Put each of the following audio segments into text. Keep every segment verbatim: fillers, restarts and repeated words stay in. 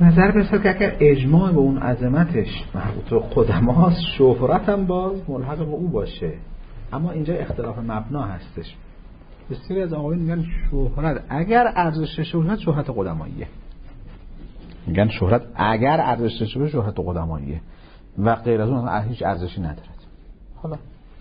نظر برسد که اگر اجماع به اون عظمتش مربوط به قدماست، شهرت هم باز ملحق به او باشه. اما اینجا اختلاف مبنا هستش. بسیاری از آقایون میگن شهرت اگر ارزش داشته باشه شهرت قدماییه. میگن شهرت اگر ارزش داشته باشه شهرت قدماییه و غیر از اون هیچ ارزشی نداره. حالا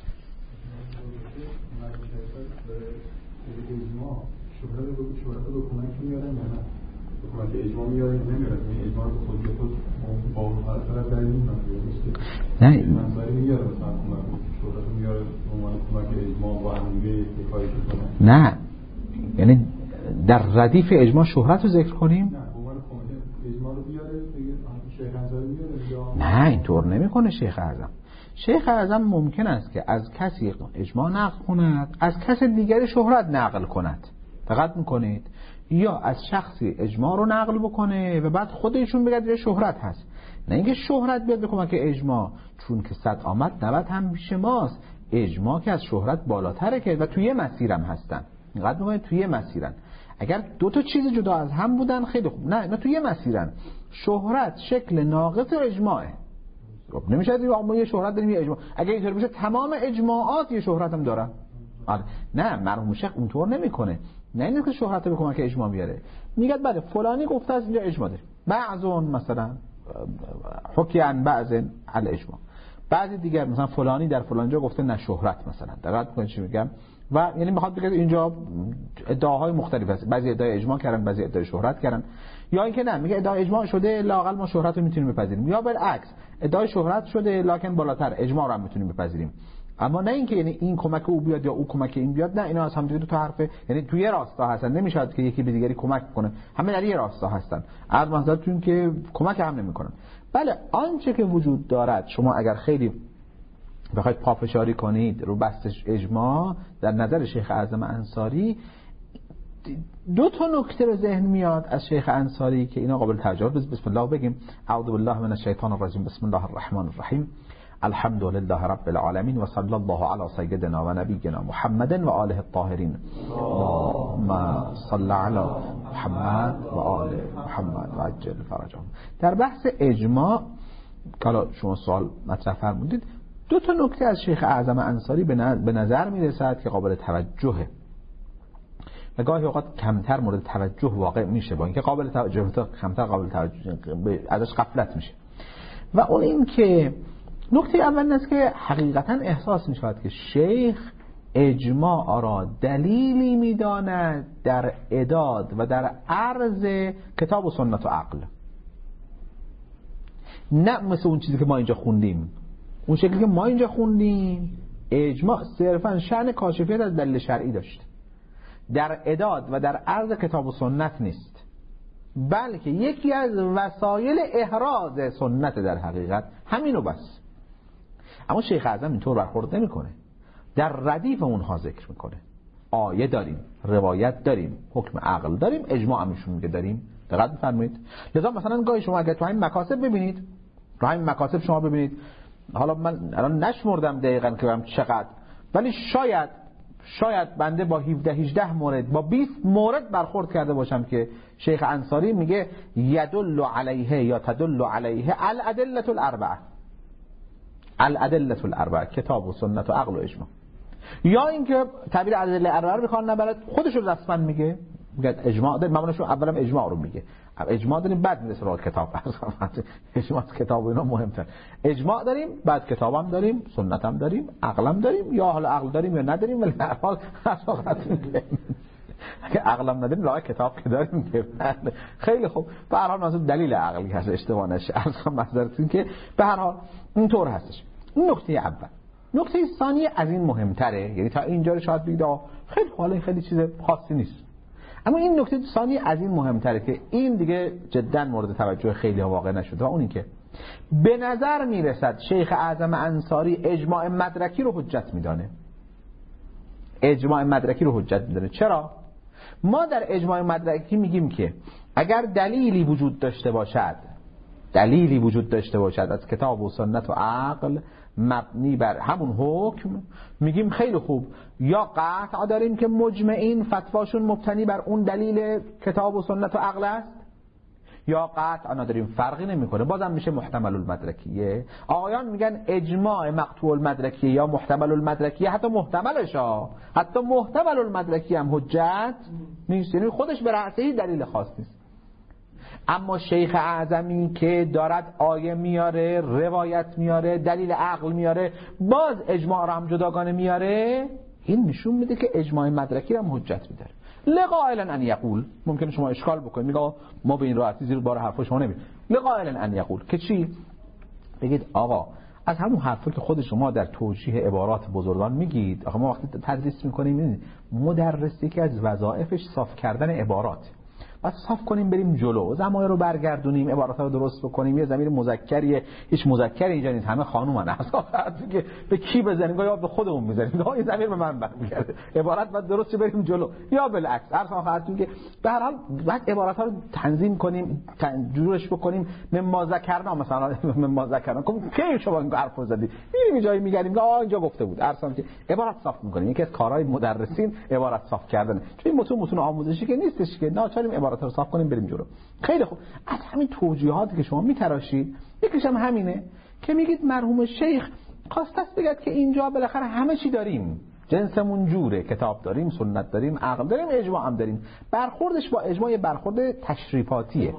اجماع شهرت رو شهرت رو کمک میارن یا نه؟ کمک اجماع میاره یا نمیاره؟ این اجماع رو خود به خود با هر طرف دلیل نمیاره. نه منظوری میاره مثلا شهرت رو میاره به عنوان کمک اجماع با هم دیگه کاری کنه. نه یعنی در ردیف اجماع شهرت رو ذکر کنیم؟ نه به عنوان کمک اجماع رو بیاره بگه شیخ اعظم میاره یا نه اینطور نمیکنه. شیخ اعظم شیخ اعظم ممکن است که از کسی اجماع نقل کند، از کس دیگری شهرت نقل کند. دقت میکنید؟ یا از شخصی اجماع رو نقل بکنه و بعد خودشون بگه یه شهرت هست. نه اینکه شهرت بیاد بکنه که اجماع چون که صد آمد نود هم پیش ماست. اجماع که از شهرت بالاتره که و توی مسیرم هستن. دقت میکنید؟ توی مسیرن. اگر دو تا چیز جدا از هم بودن خیلی خوب. نه اینا توی مسیرن. شهرت شکل ناقص اجماعه. خب نمیشه ما یه شهرت داریم یه اجماع. اگه اینطور بشه تمام اجماعات یه شهرت هم دارن. آره. نه مرحوم شیخ اونطور نمیکنه. نه اینه که شهرت رو بکنه که اجماع بیاره. میگه بله فلانی گفته از اینجا اجماع داره. بعضون مثلا حکی عن بعض الاجماع. بعضی دیگر مثلا فلانی در فلان جا گفته نه شهرت مثلا. دقت کنید چی میگم؟ و یعنی میخواد بگه اینجا ادعاهای مختلف هست. بعضی ادعای اجماع کردن، بعضی ادعای شهرت کردن. یا اینکه نه میگه ادعای اجماع شده لااقل ما شهرت رو میتونیم بپذیریم. یا بالعکس ادعای شهرت شده لکن بالاتر اجماع رو هم میتونیم بپذیریم. اما نه اینکه یعنی این کمک او بیاد یا او کمک این بیاد. نه اینا از هم دیگه دو تا حرفه، یعنی توی راستا هستن. نمیشه که یکی به دیگری کمک کنه. همه در یه راستا هستن. از منظرتون که کمک هم نمیکنن. بله آنچه که وجود دارد شما اگر خیلی بخواید پافشاری کنید رو بستش اجماع در نظر شیخ اعظم انصاری، دو تا نکته به ذهن میاد از شیخ انصاری که اینا قابل توجه است. بسم الله بگیم. اعوذ بالله من الشیطان الرجیم. بسم الله الرحمن الرحیم. الحمد لله رب العالمین و صلی الله علی سیدنا و نبینا محمد و آله الطاهرین. اللهم صل علی محمد و آل محمد و عجل فرجهم. در بحث اجماع حالا شما سوال مطرح فرمودید، دو تا نکته از شیخ اعظم انصاری به نظر میرسد که قابل توجهه و گاهی اوقات کمتر مورد توجه واقع میشه، با اینکه قابل توجه تا کمتر قابل توجه ازش غفلت میشه. و اون این که نکته اول این است که حقیقتا احساس میشود که شیخ اجماع را دلیلی میداند در اعداد و در عرض کتاب و سنت و عقل، نه مثل اون چیزی که ما اینجا خوندیم. اون شکلی که ما اینجا خوندیم اجماع صرفا شأن کاشفیت از دلیل شرعی داشت، در اعداد و در عرض کتاب و سنت نیست، بلکه یکی از وسایل احراز سنت در حقیقت همینو بس. اما شیخ اعظم اینطور برخورد نمیکنه، در ردیف اونها ذکر میکنه. آیه داریم، روایت داریم، حکم عقل داریم، اجماع همشون میگه داریم. دقت بفرمایید. لذا مثلا گاهی شما اگه تو همین مکاسب ببینید، تو همین مکاسب شما ببینید، حالا من الان نشمردم دقیقاً که بگم چقدر، ولی شاید شاید بنده با هفده هجده مورد با بیست مورد برخورد کرده باشم که شیخ انصاری میگه یدل علیه یا تدل علیه الادله الاربعه، الادله الاربعه، کتاب و سنت و عقل و اجماع. یا اینکه تعبیر ادله اربعه رو میخوان نبرد، خودش رو رسما میگه، میگه اجماع داریم، معنیش اولم اجماع رو میگه، اجماع داریم بعد میرسه سراغ کتاب. اجماع کتاب اینا مهمتر. اجماع داریم بعد کتابم داریم، سنتم داریم، عقلم داریم، یا حالا عقل داریم یا نداریم، ولی هر حال اگه عقلم نداریم لا کتاب که داریم که خیلی خوب. به هر حال منظور دلیل عقلی هست، اشتباه نشه. اصلا منظورتون که به هر حال اینطور هستش. این نکته اول. نکته ثانی از این مهمتره، یعنی تا اینجا رو شاید بگید خیلی حالا خیلی چیز خاصی نیست، اما این نکته ثانی از این مهمتره که این دیگه جدا مورد توجه خیلی واقع نشده، و اون این که به نظر میرسد شیخ اعظم انصاری اجماع مدرکی رو حجت میدانه. اجماع مدرکی رو حجت میدانه. چرا؟ ما در اجماع مدرکی میگیم که اگر دلیلی وجود داشته باشد، دلیلی وجود داشته باشد از کتاب و سنت و عقل مبنی بر همون حکم، میگیم خیلی خوب، یا قطع داریم که مجمعین فتواشون مبتنی بر اون دلیل کتاب و سنت و عقل است، یا قطع نداریم، فرقی نمیکنه، بازم میشه محتمل المدرکیه. آقایان میگن اجماع مقطوع المدرکیه یا محتمل المدرکیه، حتی محتملش ها حتی محتمل المدرکیه هم حجت نیست، یعنی خودش به رأسه دلیل خاص نیست. اما شیخ اعظمی که دارد آیه میاره، روایت میاره، دلیل عقل میاره، باز اجماع رو هم جداگانه میاره، این نشون میده که اجماع مدرکی رو هم حجت میداره. لقائلا ان یقول، ممکنه شما اشکال بکنید، میگه ما به این راحتی زیر بار حرف شما نمیریم. لقائلا ان یقول که چی؟ بگید آقا از همون حرفی که خود شما در توجیه عبارات بزرگان میگید، آقا ما وقتی تدریس میکنیم مدرسی که از وظایفش صاف کردن عبارات، بس صاف کنیم بریم جلو، زمایه رو برگردونیم، عبارات رو درست بکنیم، یه ضمیر مذکریه، هیچ مذکری اینجا نیست، همه خانومن، اصلا که به کی بزنیم یا به خودمون میزنیم، این ضمیر به من برمیگرده، عبارت باید درست بریم جلو یا بالعکس. هر خاطر که به هر حال بعد عبارات ها رو تنظیم کنیم، جورش بکنیم، مما ذکرنا مثلا مما ذکرنا کی شما این حرفو زدی، میریم جایی میگردیم که آ اینجا گفته بود، ارسام که عبارت صاف میکنیم. یکی از کارهای مدرسین عبارت صاف کردن، چون متون متون آموزشی که نیستش که ناچاریم عبارات رو صاف کنیم بریم جلو. خیلی خوب، از همین توجیهاتی که شما میتراشید یکیش هم همینه که میگید مرحوم شیخ خواسته است بگید که اینجا بالاخره همه چی داریم، جنسمون جوره، کتاب داریم، سنت داریم، عقل داریم، اجماع هم داریم. برخوردش با اجماع برخورد تشریفاتیه.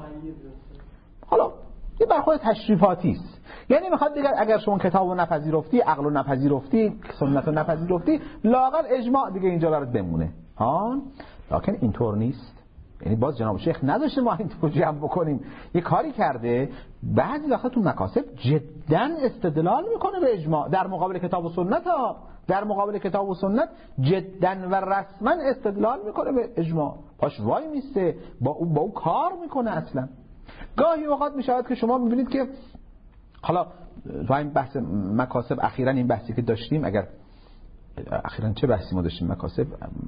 حالا یه برخورد تشریفاتی است، یعنی میخواد بگه اگر شما کتابو نپذیرفتی، عقلو نپذیرفتی، سنتو نپذیرفتی، لااقل اجماع دیگه اینجا برات بمونه. ها لکن اینطور نیست. یعنی باز جناب شیخ نداشته ما این توجیه هم بکنیم، یه کاری کرده بعضی وقتا تو مکاسب جدا استدلال میکنه به اجماع در مقابل کتاب و سنت ها، در مقابل کتاب و سنت جدا و رسما استدلال میکنه به اجماع، پاش وای میسته، با او با او کار میکنه. اصلا گاهی اوقات میشود که شما میبینید که حالا تو این بحث مکاسب اخیراً این بحثی که داشتیم، اگر اخیراً چه بحثی ما داشتیم مکاسب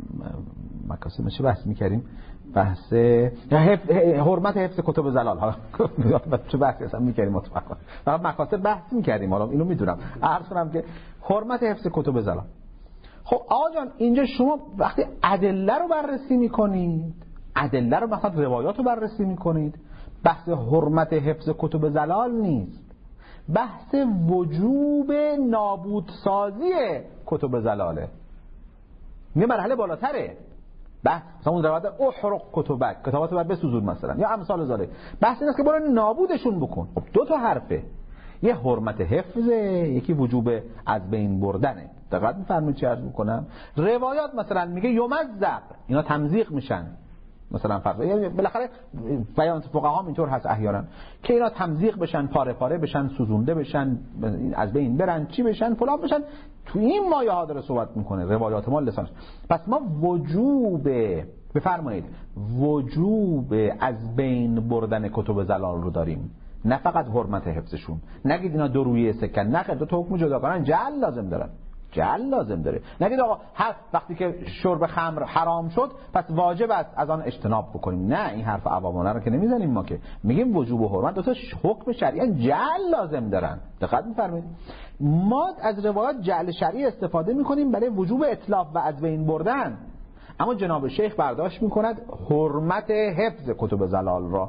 مکاسب چه بحث میکردیم؟ بحث حرمت حفظ کتب زلال ها چه بحثی اصلا میکردیم مطمئنا فقط مکاسب بحث میکردیم، حالا اینو میدونم عرض کنم که حرمت حفظ کتب زلال. خب آقا جان اینجا شما وقتی ادله رو بررسی میکنید، ادله رو مثلا روایات رو بررسی میکنید، بحث حرمت حفظ کتب زلال نیست، بحث وجوب نابودسازی کتب زلاله، یه مرحله بالاتره. بحث مثلا اون روایت احرق کتبک، کتابات رو بسوزون مثلا، یا امثال ذالک. بحث این است که برو نابودشون بکن. خب دو تا حرفه، یه حرمت حفظه، یکی وجوب از بین بردنه. دقت می‌فرمایید چی عرض می‌کنم؟ روایات مثلا میگه یمزق، اینا تمزیق میشن مثلا فرض، یعنی بالاخره بیان فقها اینطور هست احیانا که اینا تمزیق بشن، پاره پاره بشن، سوزونده بشن، از بین برن، چی بشن، فلان بشن. تو این مایه ها داره صحبت میکنه روایات ما لسانش. پس ما وجوب بفرمایید وجوب از بین بردن کتب زلال رو داریم، نه فقط حرمت حفظشون. نگید اینا دو رویه سکن، نه دو تا حکم جداگانه، جعل لازم دارن، جعل لازم داره. نگید آقا هر وقتی که شرب خمر حرام شد پس واجب است از آن اجتناب بکنیم. نه، این حرف عوامانه رو که نمیزنیم ما، که میگیم وجوب و حرمت دو تا حکم شرعی جعل لازم دارن. دقت می‌فرمایید؟ ما از روایات جعل شرعی استفاده می‌کنیم برای وجوب اتلاف و از بین بردن، اما جناب شیخ برداشت می‌کند حرمت حفظ کتب زلال را.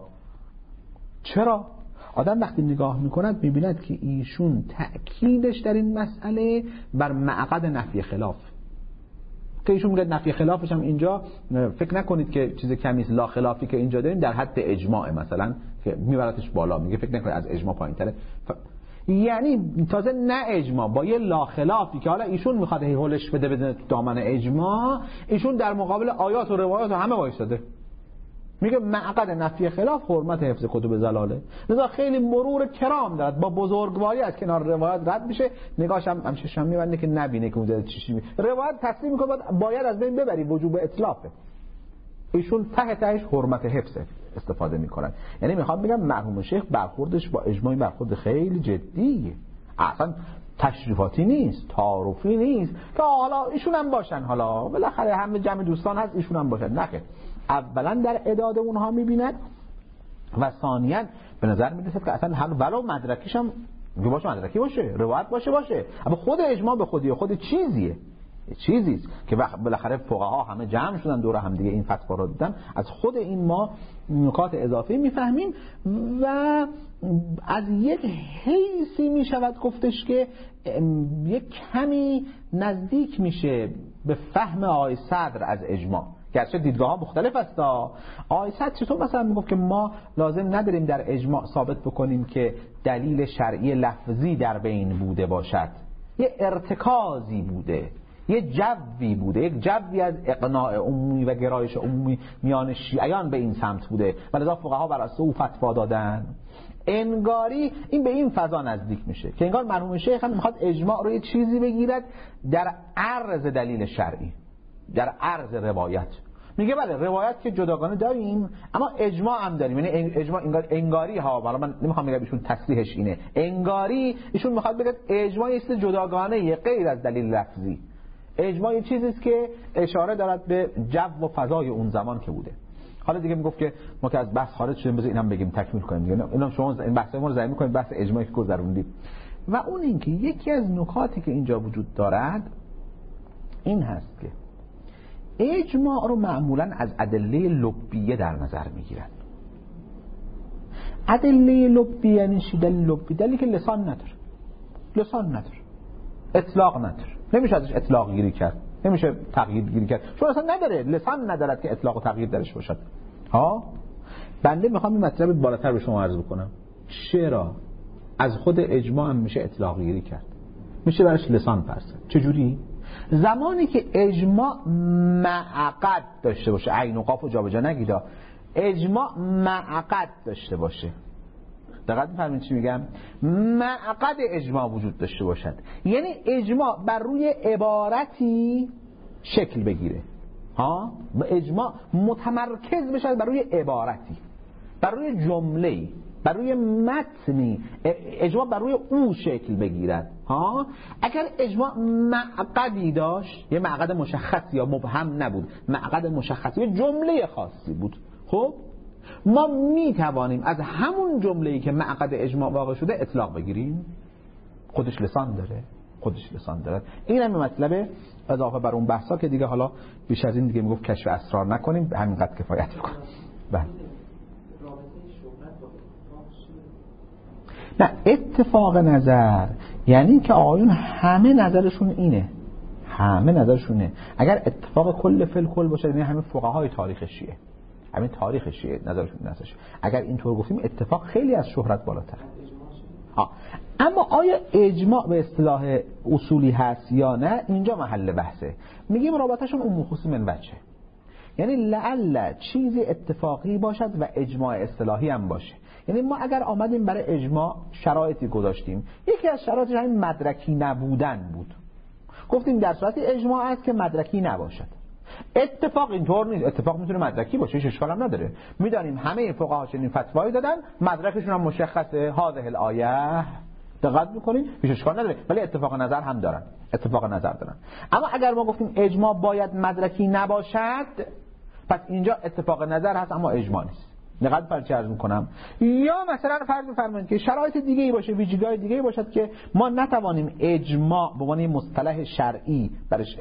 چرا؟ آدم وقتی نگاه میکند میبیند که ایشون تأکیدش در این مسئله بر معقد نفی خلاف، که ایشون میگه نفی خلافش هم اینجا فکر نکنید که چیز کمی است، لا خلافی که اینجا داریم در حد اجماع مثلا که میبرتش بالا، میگه فکر نکنید از اجماع پایین‌تره. ف... یعنی تازه نه اجماع با یه لا خلافی که حالا ایشون میخواد هولش بده بدون تو دامن اجماع، ایشون در مقابل آیات و روایات و همه وایساده، میگه معقد نفی خلاف حرمت حفظ کتب زلاله. لذا خیلی مرور کرام دارد، با بزرگواری از کنار روایت رد میشه، نگاهش هم همچنش هم میبنده که نبینه که اونجا چی چی روایت تصریح میکنه باید از بین ببری، وجوب اطلافه. ایشون ته تهش حرمت حفظ استفاده میکنن. یعنی میخوام بگم مرحوم شیخ برخوردش با اجماعی برخورد خیلی جدیه، اصلا تشریفاتی نیست، تعارفی نیست که حالا ایشون هم باشن، حالا بالاخره همه جمع دوستان هست ایشون هم باشن. نه، اولا در اعداد اونها میبیند و ثانیاً به نظر میرسد که اصلا هم ولو مدرکیش هم باشه، مدرکی باشه، روایت باشه باشه، اما خود اجماع به خودی خود چیزیه. چیزی است که بالاخره فقها همه جمع شدن دور هم دیگه این فتوا رو دادن. از خود این ما نکات اضافی میفهمیم و از یک حیثی میشود گفتش که یک کمی نزدیک میشه به فهم آقای صدر از اجماع، گرچه دیدگاه ها مختلف است. آقای صدر چطور مثلا میگفت که ما لازم نداریم در اجماع ثابت بکنیم که دلیل شرعی لفظی در بین بوده باشد، یه ارتکازی بوده، یه جوی بوده، یک جوی از اقناع عمومی و گرایش عمومی میان شیعیان به این سمت بوده و لذا فقها بر اساس او فتوا دادن. انگاری این به این فضا نزدیک میشه که انگار مرحوم شیخ هم میخواد اجماع رو یه چیزی بگیرد در عرض دلیل شرعی، در عرض روایت. میگه بله روایت که جداگانه داریم اما اجماع هم داریم، یعنی اجماع انگار انگاری ها، حالا من نمیخوام بگم ایشون تصریحش اینه، انگاری ایشون میخواد بگه اجماع یه چیز جداگانه غیر از دلیل لفظی. اجماع چیزی است که اشاره دارد به جو و فضای اون زمان که بوده. حالا دیگه میگفت که ما که از بحث خارج شدیم بذار اینم بگیم تکمیل کنیم دیگه. اینا شما این بحث ما رو زمین می‌کنید بحث اجماعی که گذروندیم. و اون اینکه یکی از نکاتی که اینجا وجود دارد این هست که اجماع رو معمولاً از ادله لبیه در نظر میگیرن. ادله لبیه یعنی چی؟ دلیل لبی، دلیلی که لسان نداره، لسان نداره، اطلاق نداره، نمیشه ازش اطلاق گیری کرد، نمیشه تغییر گیری کرد، چون اصلا نداره، لسان ندارد که اطلاق و تغییر درش باشد. ها بنده میخوام این مطلب بالاتر به شما عرض بکنم. چرا از خود اجماع هم میشه اطلاق گیری کرد، میشه برش لسان فرض. چجوری؟ زمانی که اجماع معقد داشته باشه، عین و قاف و جابجا نگیدا، اجماع معقد داشته باشه. دقت می‌فرمایید چی میگم؟ معقد اجماع وجود داشته باشد، یعنی اجماع بر روی عبارتی شکل بگیره، ها، به اجماع متمرکز بشه بر روی عبارتی، بر روی جمله‌ای، بر روی متنی، اجماع بر روی او شکل بگیرد. ها اگر اجماع معقدی داشت، یه معقد مشخص یا مبهم نبود، معقد مشخص یه جمله خاصی بود، خب ما می توانیم از همون جمله‌ای که معقد اجماع واقع شده اطلاق بگیریم. خودش لسان داره، خودش لسان داره. این هم مطلب اضافه بر اون بحثا که دیگه حالا بیش از این دیگه میگفت کشف اسرار نکنیم، همینقدر کفایت بکنیم. بله. نه اتفاق نظر یعنی که آقایون همه نظرشون اینه، همه نظرشونه. اگر اتفاق کل فل کل باشه یعنی همه فقهای تاریخ شیعه، همین تاریخ شیعه نظرشون نظرش. اگر اینطور گفتیم اتفاق خیلی از شهرت بالاتر. ها اما آیا اجماع به اصطلاح اصولی هست یا نه؟ اینجا محل بحثه. میگیم رابطه‌شون اون مخصوص من بچه، یعنی لعل چیزی اتفاقی باشد و اجماع اصطلاحی هم باشه. یعنی ما اگر آمدیم برای اجماع شرایطی گذاشتیم، یکی از شرایطش همین مدرکی نبودن بود، گفتیم در صورت اجماع است که مدرکی نباشد. اتفاق اینطور نیست، اتفاق میتونه مدرکی باشه، هیچ اشکال هم نداره. میدانیم همه فقها چنین فتوایی دادن، مدرکشون هم مشخصه، هذه الآیه، دقت میکنین، هیچ اشکال نداره، ولی اتفاق نظر هم دارن، اتفاق نظر دارن. اما اگر ما گفتیم اجماع باید مدرکی نباشد، پس اینجا اتفاق نظر هست اما اجماع نیست. دقت فرض عرض میکنم. یا مثلا فرض بفرمایید که شرایط دیگه ای باشه، ویژگی‌های دیگه ای باشد که ما نتوانیم اجماع به عنوان مصطلح شرعی برش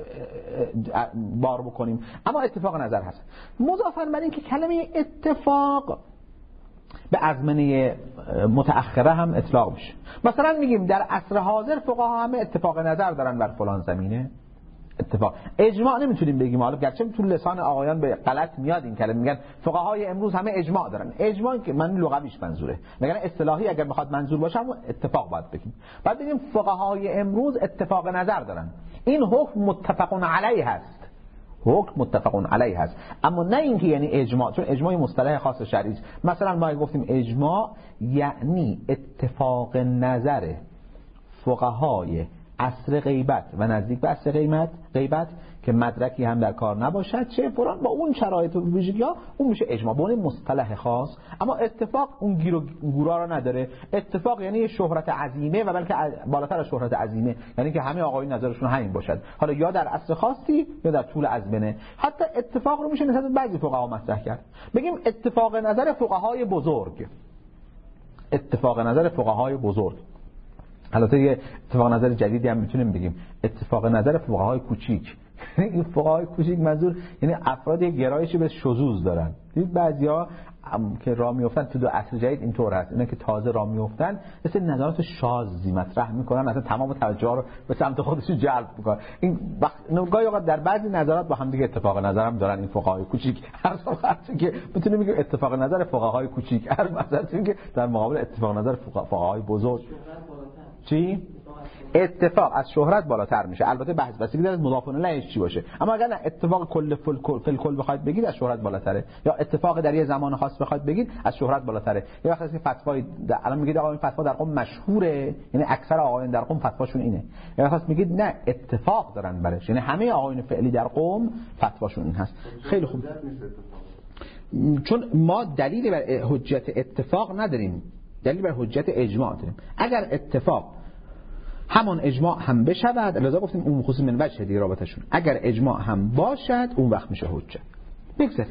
بار بکنیم، اما اتفاق نظر هست. مضافاً بر این که کلمه اتفاق به ازمنه متأخره هم اطلاق میشه. مثلا میگیم در عصر حاضر فقها همه اتفاق نظر دارن بر فلان زمینه. اتفاق اجماع نمیتونیم بگیم، حالا گرچه تو لسان آقایان به غلط میاد این کلمه، میگن فقهای امروز همه اجماع دارن. اجماع که من لغویش منظوره، میگن اصطلاحی اگر بخواد منظور باشه هم اتفاق باید بگیم. بعد بگیم فقهای امروز اتفاق نظر دارن، این حکم متفق علیه هست، حکم متفق علیه هست، اما نه اینکه یعنی اجماع، چون اجماع مصطلح خاص شرعی است. مثلا ما گفتیم اجماع یعنی اتفاق نظر فقهای عصر غیبت و نزدیک به عصر غیبت غیبت که مدرکی هم در کار نباشد، چه فلان، با اون شرایط و ویژگی‌ها اون میشه اجماع، با اون مصطلح خاص. اما اتفاق اون گیر و گورا رو نداره. اتفاق یعنی شهرت عظیمه و بلکه بالاتر از شهرت عظیمه، یعنی که همه آقایون نظرشون همین باشد، حالا یا در عصر خاصی یا در طول ازمنه. حتی اتفاق رو میشه نسبت به بعضی فقها مطرح کرد، بگیم اتفاق نظر فقهای بزرگ، اتفاق نظر فقهای بزرگ. البته یه اتفاق نظر جدیدی هم میتونیم بگیم، اتفاق نظر فقهای کوچیک. این فقهای کوچیک منظور یعنی افراد گرایشی به شذوذ دارن. دید بعضیا که راه میافتن تو دو عصر جدید اینطور هست، اینا که تازه راه میافتن مثل نظرات شاذی مطرح میکنن، اصلا تمام توجه رو به سمت خودشون جلب میکنن. این گاهی اوقات در بعضی نظرات با هم دیگه اتفاق نظر هم دارن این فقهای کوچیک. هر وقتی که میتونیم بگیم اتفاق نظر فقهای کوچیک، هر مثلا که در مقابل اتفاق نظر فقهای بزرگ چی؟ اتفاق از شهرت بالاتر میشه. البته بحث بسیاری داره مضاف الیهش چی باشه، اما اگر نه اتفاق کل فل کل بخواید بگید از شهرت بالاتره، یا اتفاق در یه زمان خاص بخواید بگید از شهرت بالاتره. یا وقتی که فتوای الان میگید آقا این فتوا در قم مشهوره، یعنی اکثر آقایان در قم فتواشون اینه، یا وقتی میگید نه اتفاق دارن برش، یعنی همه آقایان فعلی در قم فتواشون این هست. خیلی خوب، چون ما دلیلی بر حجت اتفاق نداریم، دلیل بر حجت اجماع داریم. اگر اتفاق همون اجماع هم بشود، لذا گفتیم اون خصوص من وجه دی رابطشون، اگر اجماع هم باشد اون وقت میشه حجت. بگذاریم.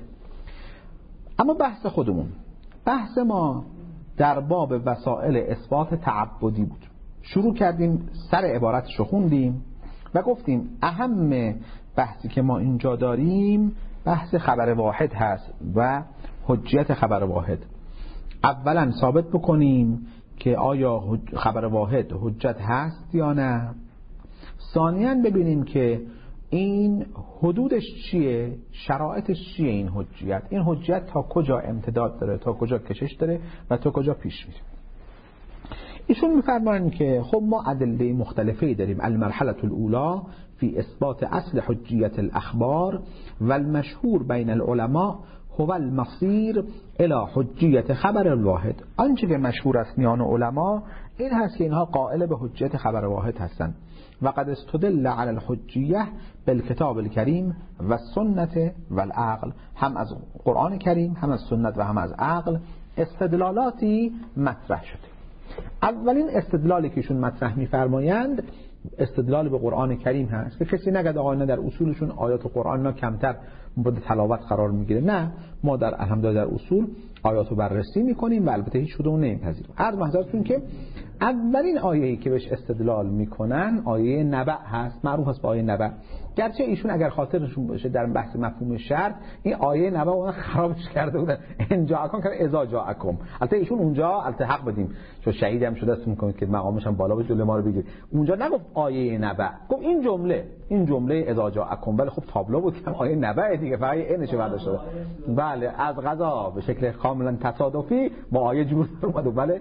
اما بحث خودمون، بحث ما در باب وسائل اثبات تعبدی بود. شروع کردیم، سر عبارتش رو خوندیم و گفتیم اهم بحثی که ما اینجا داریم بحث خبر واحد هست و حجیت خبر واحد. اولا ثابت بکنیم که آیا خبر واحد حجت هست یا نه. ثانیاً ببینیم که این حدودش چیه، شرایطش چیه، این حجیت این حجیت تا کجا امتداد داره، تا کجا کشش داره و تا کجا پیش میره. ایشون میفرمایند که خب ما ادله مختلفی داریم. المرحله الاولى فی اثبات اصل حجیت الاخبار و المشهور بین العلماء هو المصیر الى حجیت خبر الواحد. آنچه که مشهور است میان علما این هست که اینها قائل به حجیت خبر واحد هستند. و قد استدل علی الحجیه بالکتاب الکریم و سنت و العقل، هم از قرآن کریم هم از سنت و هم از عقل استدلالاتی مطرح شده. اولین استدلالی که ایشون مطرح می‌فرمایند استدلال به قرآن کریم هست که کسی نگه آقا اینا در اصولشون آیات قرآن نا کمتر مورد تلاوت قرار میگیره. نه، ما در الحمدلله در اصول آیات رو بررسی میکنیم و البته هیچ کدوم نمیپذیریم. عرض محضرتون که اولین آیه‌ای که بهش استدلال میکنن آیه نبأ هست، معروف است با آیه نبأ. گرچه ایشون اگر خاطرشون باشه در بحث مفهوم شرط این آیه نبأ اون خرابش کرده بودن، ان جاءکم که اذا جاءکم. البته ایشون اونجا البته حق بدیم چون شهید هم شده است میکنه که مقامش هم بالا به جلوی ما رو بگیر. اونجا نگفت آیه نبأ، گفت این جمله این جمله اذا جاءکم. ولی خب تابلو بود که آیه نبأ دیگه، فقط اینش برداشت شده. بله، از قضا به شکل کاملا تصادفی با آیه جور اومد. بله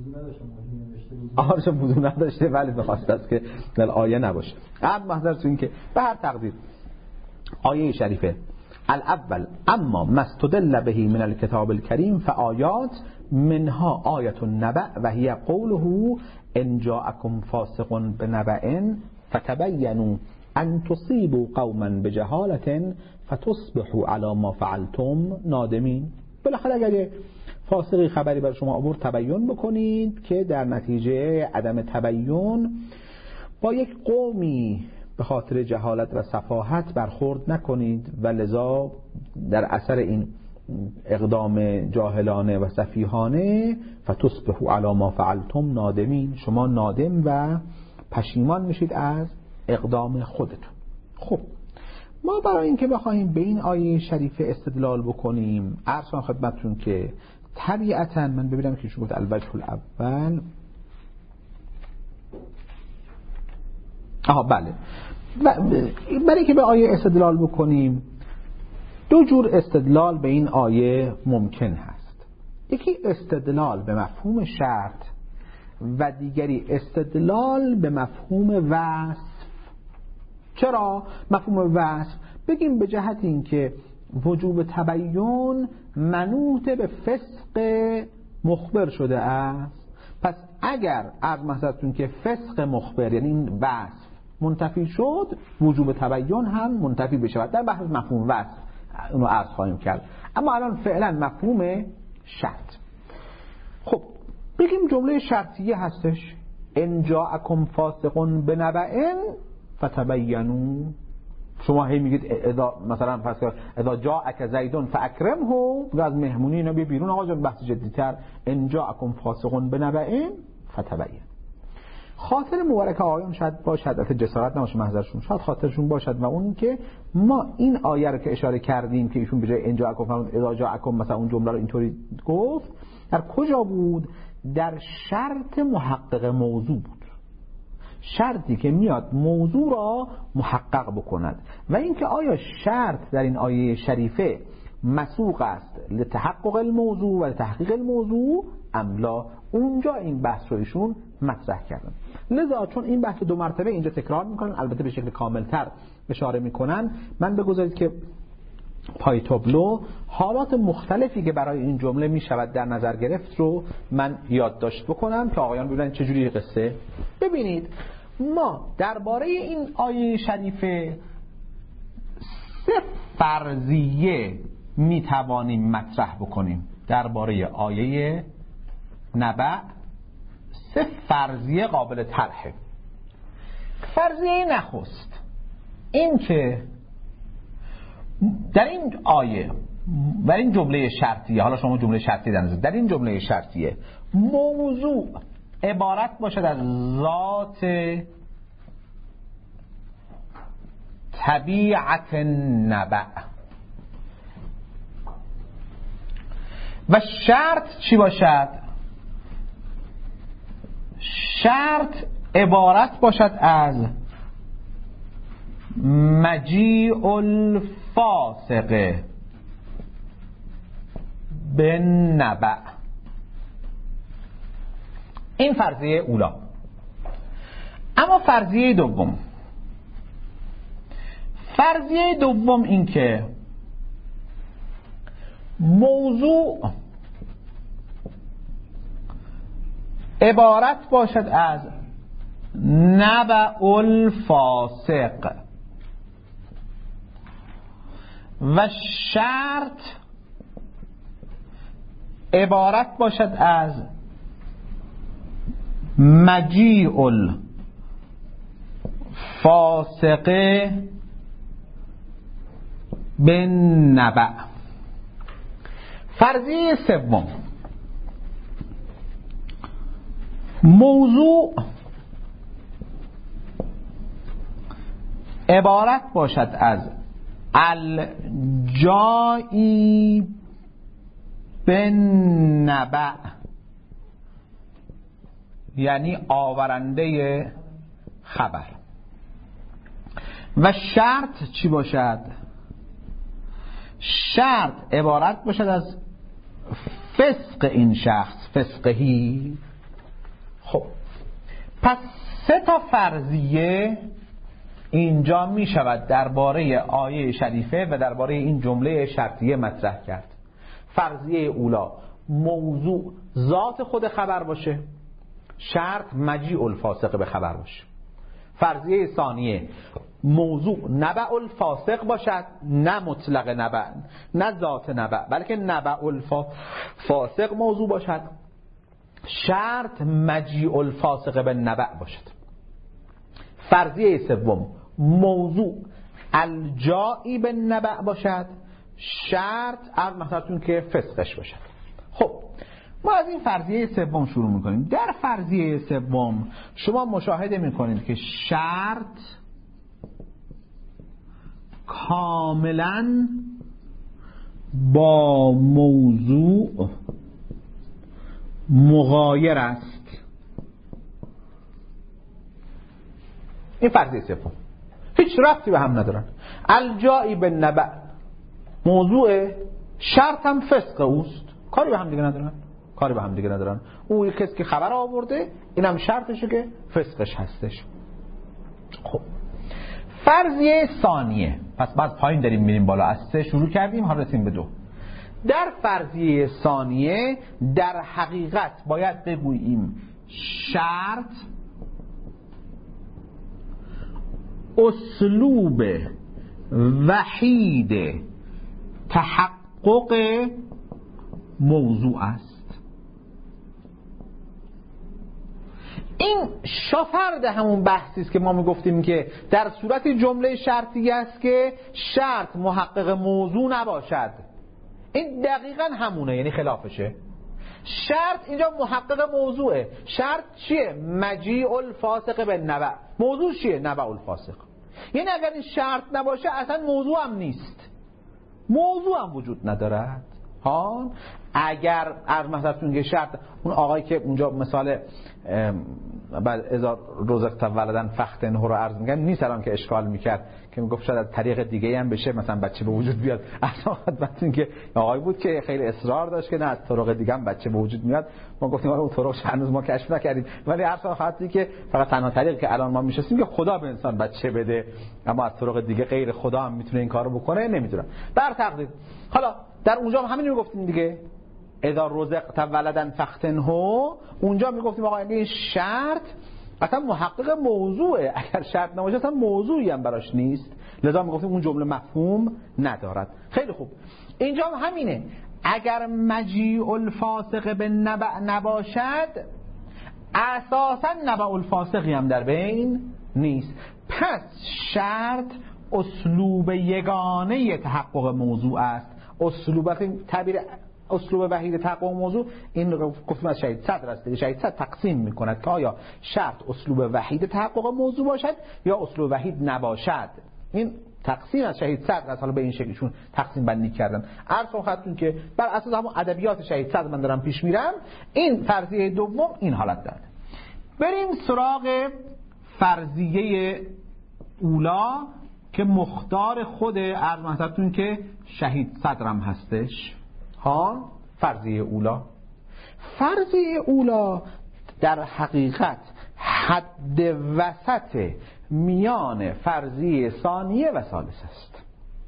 آرش وضو نداشته ولی می‌خواست است که در آیه نباشه. عرض محضرتون این که به هر تقدیر آیه شریفه الاول اما مستدل بهی من الکتاب الکریم فآیات منها آیت النبأ و هی قوله ان جاءکم فاسق بنبأ فتبینوا ان تصیبوا قوما بجهالة فتصبحوا علی ما فعلتم نادمین. بالاخره اگر فاسقی خبری بر شما آورد تبیین بکنید که در نتیجه عدم تبیین با یک قومی به خاطر جهالت و سفاهت برخورد نکنید و لذا در اثر این اقدام جاهلانه و سفیهانه فتصبحوا علی ما فعلتم نادمین، شما نادم و پشیمان میشید از اقدام خودتون. خب ما برای اینکه بخوایم به این آیه شریفه استدلال بکنیم عرض کنم خدمتتون که طبیعتاً من ببینم که شما گفت الوجه الاول آها بله برای اینکه به آیه استدلال بکنیم دو جور استدلال به این آیه ممکن هست. یکی استدلال به مفهوم شرط و دیگری استدلال به مفهوم وصف. چرا مفهوم وصف؟ بگیم به جهت اینکه وجوب تبیین منوط به فسق مخبر شده است. پس اگر از مثلتون که فسق مخبر یعنی این وصف منتفی شد وجوب تبیین هم منتفی بشه. در بحث مفهوم وصف اونو عرض خواهیم کرد. اما الان فعلا مفهوم شرط. خب بگیم جمله شرطیه هستش ان جاءکم فاسق بنبأ فتبینوا. شما هی میگید اذا مثلا پس اذا جاءک زید فاکرمه، و از مهمونی اینا بیرون آقا جان بحث جدی‌تر ان جاءکم فاسق بنبأ فتبین. خاطر مبارک آقایان شاید باشد، البته جسارت نباشه محضرشون، شاید خاطرشون باشد و اون که ما این آیه رو که اشاره کردیم که ایشون به جای ان جاءکم فرمود اذا جاءکم مثلا اون جمله رو اینطوری گفت، در کجا بود؟ در شرط محقق موضوع بود، شرطی که میاد موضوع را محقق بکند. و اینکه آیا شرط در این آیه شریفه مسوق است لتحقق الموضوع و لتحقیق الموضوع ام لا، اونجا این بحث رو ایشون مطرح کردن. لذا چون این بحث دو مرتبه اینجا تکرار میکنن، البته به شکل کاملتر اشاره میکنن، من بگذارید که پای تابلو حالات مختلفی که برای این جمله میشود در نظر گرفت رو من یادداشت بکنم که آقایان ببینن چجوری قصه. ببینید ما درباره این آیه شریفه سه فرضیه میتوانیم مطرح بکنیم. درباره آیه نبأ سه فرضیه قابل طرحه. فرضیه نخست این که در این آیه، در این جمله شرطیه، حالا شما جمله شرطیه در نظر، در این جمله شرطیه موضوع عبارت باشد از ذات طبیعت نبأ و شرط چی باشد؟ شرط عبارت باشد از مجیء الفاسق بالنبأ. این فرضیه اولا. اما فرضیه دوم، فرضیه دوم این که موضوع عبارت باشد از نبأ الفاسق و شرط عبارت باشد از مجیء الفاسق بالنبأ. فرضیه سوم، موضوع عبارت باشد از الجایی بالنبأ، یعنی آورنده خبر. و شرط چی باشد؟ شرط عبارت باشد از فسق این شخص، فسقهی. خب پس سه تا فرضیه اینجا می شود درباره آیه شریفه و درباره این جمله شرطیه مطرح کرد. فرضیه اولا موضوع ذات خود خبر باشه، شرط مجیء الفاسق به خبر باشه. فرضیه ثانیه موضوع نبأ الفاسق باشد، نه مطلق نبأ، نه ذات نبأ، بلکه نبأ الفاسق موضوع باشد، شرط مجیء الفاسق به نبأ باشد. فرضیه سوم موضوع الجایی به نبأ باشد، شرط از مثلتون که فسقش باشد. خب ما از این فرضیه سوم شروع میکنیم. در فرضیه سوم شما مشاهده میکنید که شرط کاملا با موضوع مغایر است. این فرضیه سوم هیچ ربطی به هم ندارن. الجایی به نبأ موضوع، شرط هم فسق اوست، کاری به هم دیگه ندارن، کاری به هم دیگه ندارن. اون کسی که خبر آورده اینم شرطشه که فسقش هستش. خب فرضیه ثانیه، پس بعد پایین داریم میریم بالا، از سه شروع کردیم ها رسیم به دو. در فرضیه ثانیه در حقیقت باید بگوییم شرط اسلوب وحید تحقق موضوع است. این شاپرد همون بحثی است که ما میگفتیم که در صورت جمله شرطی است که شرط محقق موضوع نباشد. این دقیقاً همونه، یعنی خلافشه. شرط اینجا محقق موضوعه. شرط چیه؟ مجیء الفاسق بالنبأ. موضوع چیه؟ نبأ الفاسق. یعنی اگر این شرط نباشه اصلا موضوع هم نیست، موضوع هم وجود ندارد. ها اگر از مثلا که شرط اون آقایی که اونجا مثال بعد ازار روزت ولدن فختنه رو عرض میگن نیست الان که اشکال میکرد که میگفت شاید از طریق دیگه هم بشه مثلا بچه به وجود بیاد. اصلا خدمتتون که آقایی بود که خیلی اصرار داشت که نه از طرق دیگه هم بچه به وجود میاد. ما گفتیم آره اون طرقش هنوز ما کشف نکردیم، ولی هر صحتی که فقط تنها طریقی که الان ما میشستیم که خدا به انسان بچه بده، اما از طرق دیگه غیر خدا هم میتونه این کارو بکنه نمیدونم. بر تقدیر حالا در اونجا هم همین رو گفتیم دیگه، اذا رزقت ولدن فختنه، اونجا میگفتیم آقا این شرط اصلا محقق موضوعه، اگر شرط نباشه اصلا موضوعی هم براش نیست، لذا میگفتیم اون جمله مفهوم ندارد. خیلی خوب، اینجا هم همینه، اگر مجیء الفاسق بالنبأ نباشد اساسا نبأ الفاسقی هم در بین نیست. پس شرط اسلوب یگانه تحقق موضوع است. اسلوب تعبیر اسلوب وحید تحقق موضوع این گفتیم از شهید صدر است دیگه. شهید صدر تقسیم میکند که آیا شرط اسلوب وحید تحقق موضوع باشد یا اسلوب وحید نباشد. این تقسیم از شهید صدر است. حالا به این شکلشون تقسیم بندی کردن. عرض خدمتتون که بر اساس همون ادبیات شهید صدر من دارم پیش میرم. این فرضیه دوم این حالت داره. بریم سراغ فرضیه اولا که مختار خود عرض خدمتتون که شهید صدرم هستش. ها فرضیه اولا فرضیه اولا در حقیقت حد وسط میان فرضیه ثانیه و ثالث است.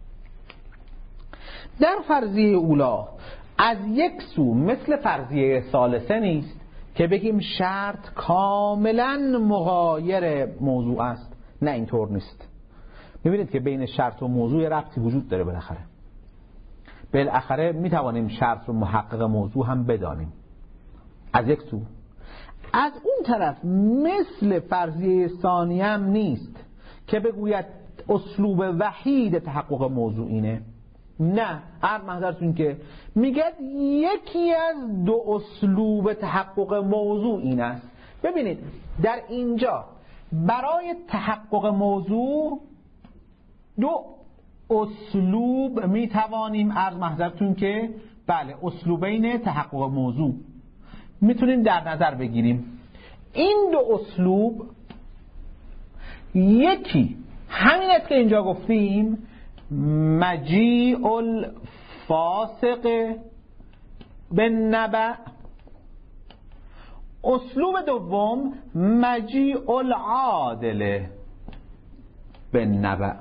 در فرضیه اولا از یک سو مثل فرضیه ثالثه نیست که بگیم شرط کاملا مغایر موضوع است. نه اینطور نیست. میبینید که بین شرط و موضوع ربطی وجود داره. بالاخره بالاخره میتوانیم شرط رو محقق موضوع هم بدانیم از یک سو. از اون طرف مثل فرضیه ثانیه هم نیست که بگوید اسلوب وحید تحقق موضوع اینه. نه، هر محضرتون که میگد یکی از دو اسلوب تحقق موضوع این است. ببینید در اینجا برای تحقق موضوع دو اسلوب می توانیم عرض محضرتون که بله اسلوبین تحقق موضوع میتونیم در نظر بگیریم. این دو اسلوب یکی همین است که اینجا گفتیم مجیء الفاسق بالنبأ. اسلوب دوم مجیء العادل بالنبأ.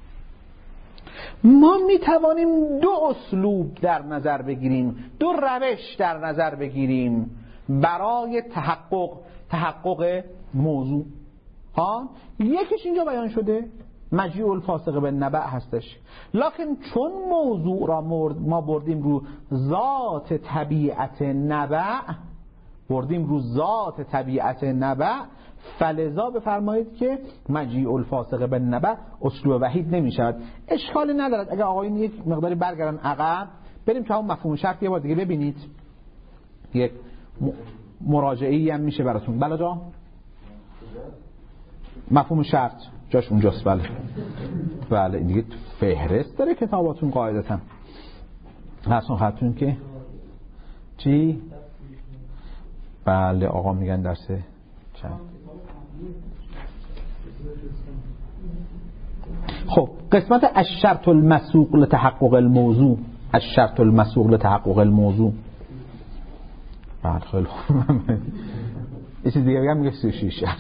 ما می توانیم دو اسلوب در نظر بگیریم، دو روش در نظر بگیریم برای تحقق تحقق موضوع. ها یکیش اینجا بیان شده مجیء الفاسق بالنبأ هستش، لکن چون موضوع را ما بردیم رو ذات طبیعت نبأ، بردیم رو ذات طبیعت نبأ، فلذا بفرمایید که مجیء الفاسق بالنبأ اسلوب وحید نمی شود. اشکالی ندارد اگر آقایون یک مقداری برگردن عقب، بریم تا اون مفهوم شرط یه بار دیگه ببینید، یک مراجعه‌ای هم میشه براتون. بله جا مفهوم شرط جاش اونجاست. بله بله دیگه فهرست داره کتاباتون قاعدتا. حسن خطون که چی؟ بله آقا میگن درسه چند. خب قسمت الشرط المسوق لتحقق الموضوع، الشرط المسوق لتحقق الموضوع. بله خیلی خوب. یه چیز دیگه بگم میگه سی شرط.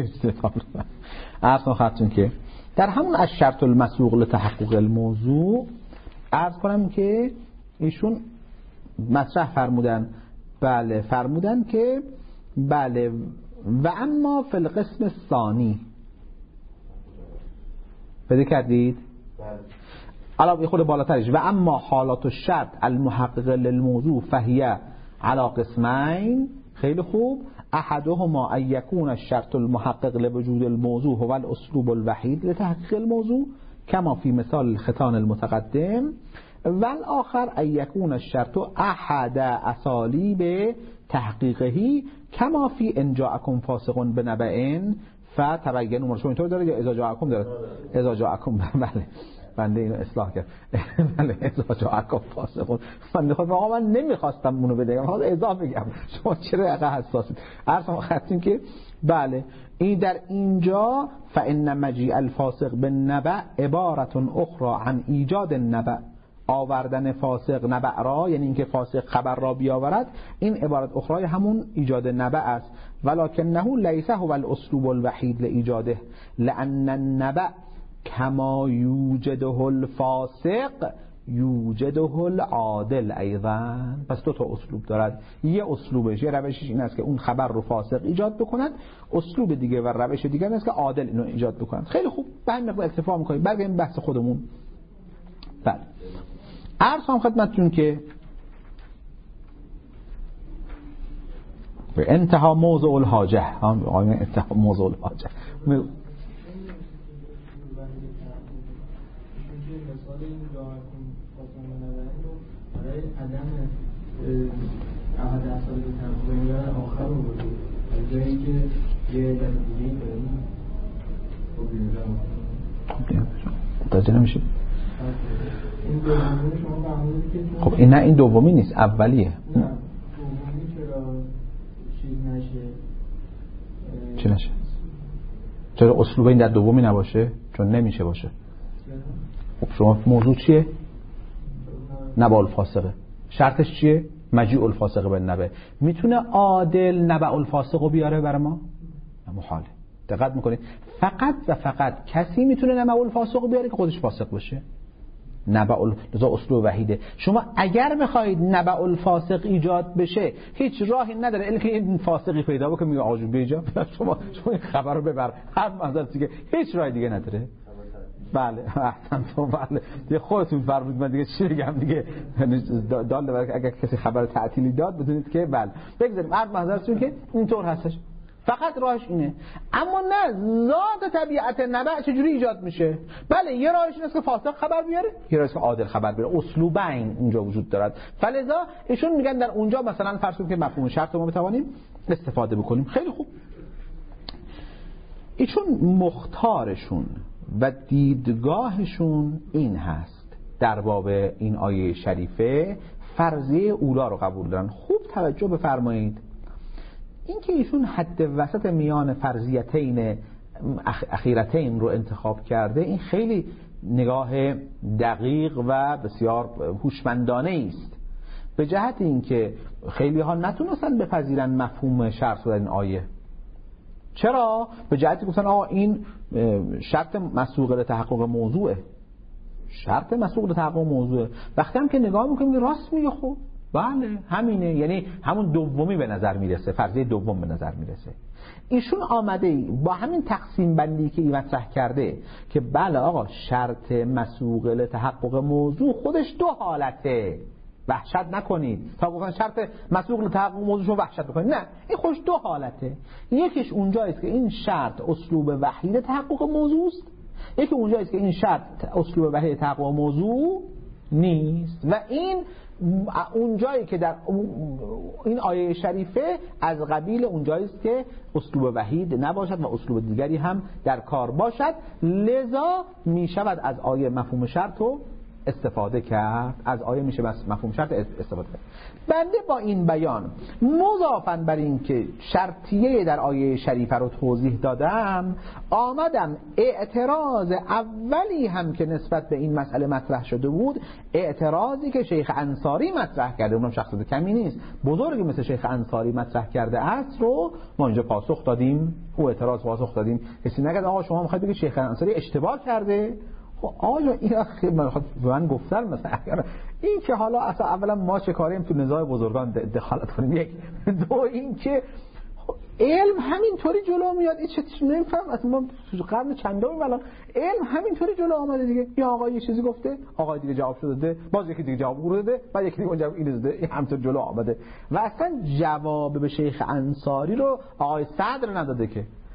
عرض خدمتتون که در همون الشرط المسوق لتحقق الموضوع عرض کنم که ایشون مطرح فرمودن، بله فرمودن که بله و اما فی القسم الثانی پیدا کردید؟ علاوه یه خود بالاترش و اما حالات الشرط المحقق للموضوع فهیه علی قسمین. خیلی خوب. احدهما ان یکون الشرط المحقق لوجود الموضوع هو الاسلوب الوحید لتحقیق الموضوع کما فی مثال الختان المتقدم ول آخر ای یکون الشرط احد اسالیب تحقیقه کما فی ان جاءکم فاسق بنبأ فتبینوا. مرشون اینطور داره یا اذا جاءکم داره؟ اذا جاءکم. بله بنده اینو اصلاح کرد. بله اذا جاءکم فاسق. من خود آقا من نمیخواستم اونو بگم، حالا اضافه بگم. شما چرا اینقدر حساسید؟ عرضم خدمتتون که بله این در اینجا فان مجیء الفاسق بالنبأ عبارت اخرى عن ایجاد النبأ، آوردن فاسق نبأ را، یعنی اینکه فاسق خبر را بیاورد، این عبارت اخرى همون ایجاد نبأ است. ولکنه لیس هو الاسلوب الوحید لایجاده لان النبأ کما یوجده الفاسق یوجده العادل ایضا. پس دو تا اسلوب دارد، یه اسلوبش یه روشش این است که اون خبر رو فاسق ایجاد بکند، اسلوب دیگه و روش دیگه است که عادل اینو ایجاد بکند. خیلی خوب به همین مقدار اکتفا می‌کنیم. برگردیم بحث خودمون. بله عرض هم خدمتتون که به انتها موضوع الحاجه، هم آقای انتها موضوع الحاجه مثال این دعاکم فاطمه نبرین رو برای عدم احد اصال به تنظیم آخر رو بود از جایی که یه در دیگه داریم متوجه نمیشه. این دومی شما فهمیدید که خب این نه این دومی نیست، اولیه. نه دومی چرا چیز نشه؟ چی نشه؟ چرا اسلوب این در دومی نباشه؟ چون نمیشه باشه. خب شما موضوع چیه؟ نبأ الفاسقه. شرطش چیه؟ مجیء الفاسقه بالنبأ. میتونه عادل نبأ الفاسقو بیاره برای ما؟ محاله. دقت میکنید فقط و فقط کسی میتونه نبأ الفاسقو بیاره که خودش فاسق باشه. نبأ لذا اسلوب وحیده. شما اگر میخواهید نبأ الفاسق ایجاد بشه هیچ راهی نداره الا که این فاسقی پیدا بکنه میگه آجو بیجا شما شما این خبر رو ببر. هر منظر دیگه هیچ راه دیگه نداره. بله احسن تو بله دیگه خودتون فرمودید، من دیگه چی بگم دیگه. دال اگر کسی خبر تعطیلی داد بدونید که بله بگذاریم هر منظرتون که اینطور هستش، فقط راهش اینه. اما نه ذات طبیعت نبأ چجوری ایجاد میشه؟ بله یه راهش اینه که فاسق خبر بیاره، یه راهش که عادل خبر بیاره. اسلوبین اینجا وجود دارد. فلذا ایشون میگن در اونجا مثلا فرض کنیم که مفهوم شرط ما بتوانیم استفاده بکنیم. خیلی خوب. ایشون مختارشون و دیدگاهشون این هست در باب این آیه شریفه، فرضیه اولا رو قبول دارن. خوب توجه بفرمایید. این که ایشون حد وسط میان فرضیتین اخیرتین رو انتخاب کرده، این خیلی نگاه دقیق و بسیار هوشمندانه است، به جهت اینکه خیلی ها نتونستن بپذیرن مفهوم شرط در این آیه. چرا؟ به جهتی گفتن آقا این شرط مسبوق به تحقق موضوعه، شرط مسبوق به تحقق موضوعه. وقتی هم که نگاه میکنیم راست میگه، خب بله همینه، یعنی همون دومی به نظر میرسه، فرضیه دوم به نظر میرسه. ایشون آمده با همین تقسیم بندی که این مطرح کرده که بله آقا شرط مسبوق به تحقق موضوع خودش دو حالته، وحشت نکنید تا گفتن شرط مسبوق به تحقق موضوع شو وحشت بکنید، نه این خودش دو حالته. یکیش اونجاییست که این شرط اسلوب وحید تحقق موضوع است، یکی اونجاییست که این شرط اسلوب وحید تحقق موضوع نیست. و این اونجایی که در این آیه شریفه از قبیل اونجاییست که اسلوب وحید نباشد و اسلوب دیگری هم در کار باشد، لذا می شود از آیه مفهوم شرط رو استفاده کرد، از آیه میشه بس مفهوم شرط استفاده کرد. بنده با این بیان مضافاً بر این که شرطیه در آیه شریفه رو توضیح دادم، آمدم اعتراض اولی هم که نسبت به این مسئله مطرح شده بود، اعتراضی که شیخ انصاری مطرح کرده، اونم شخصیت کمی نیست، بزرگی مثل شیخ انصاری مطرح کرده است، رو ما اینجا پاسخ دادیم. او اعتراض پاسخ دادیم. کسی نگه آقا شما میخواید بگید شیخ انصاری اشتباه کرده. آیا این خیلی من خود من گفتم مثلا این که حالا اصلا اولا ما چه کاریم تو نزاع بزرگان دخالت کنیم، یک. دو این که علم همینطوری جلو میاد، این چه نمیفهم اصلا ما تو قرن چندمیم الان، علم همینطوری جلو آمده دیگه. یا آقا یه چیزی گفته، آقا دیگه جواب شده ده، باز یکی دیگه جواب ورده، بعد یکی دیگه اونجا این زده، این همینطور جلو آمده. و اصلا جواب به شیخ انصاری رو آقای صدر نداده که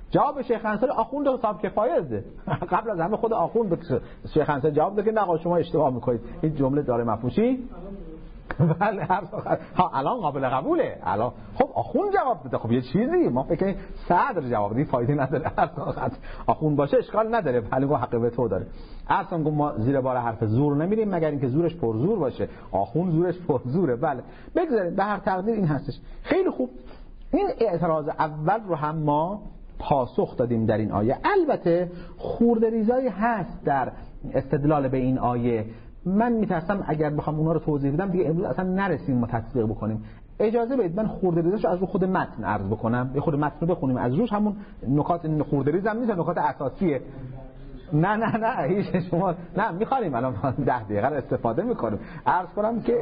جواب شیخ انصاری آخوند حساب کفایه ده. قبل از همه خود آخوند به شیخ انصاری جواب داد که نه آقا شما اشتباه میکنید، این جمله داره مفهومی. بله ها الان قابل قبوله. الان خب آخوند جواب بده. خب یه چیزی ما فکر کنیم صدر جواب بدی فایده نداره. آخوند باشه اشکال نداره، ولی گفت حق به تو داره. اصلا گفت ما زیر بار حرف زور نمیریم مگر اینکه زورش پر زور باشه. آخوند زورش پر زوره. بله بگذارید به هر تقدیر این هستش. خیلی خوب. این اعتراض اول رو هم ما پاسخ دادیم در این آیه. البته خورده‌ریزایی هست در استدلال به این آیه. من میترسم اگر بخوام اونا رو توضیح بدم دیگه امروز اصلا نرسیم ما تطبیق بکنیم. اجازه بدید من خورده‌ریزیشو از رو خود متن عرض بکنم، یه خود متن رو بخونیم از روش. همون نکات خورده‌ریز هم نیست، نکات اساسیه. نه نه نه هیچ شما نه می‌خوام الان ده دقیقه استفاده می‌کنیم. عرض کنم که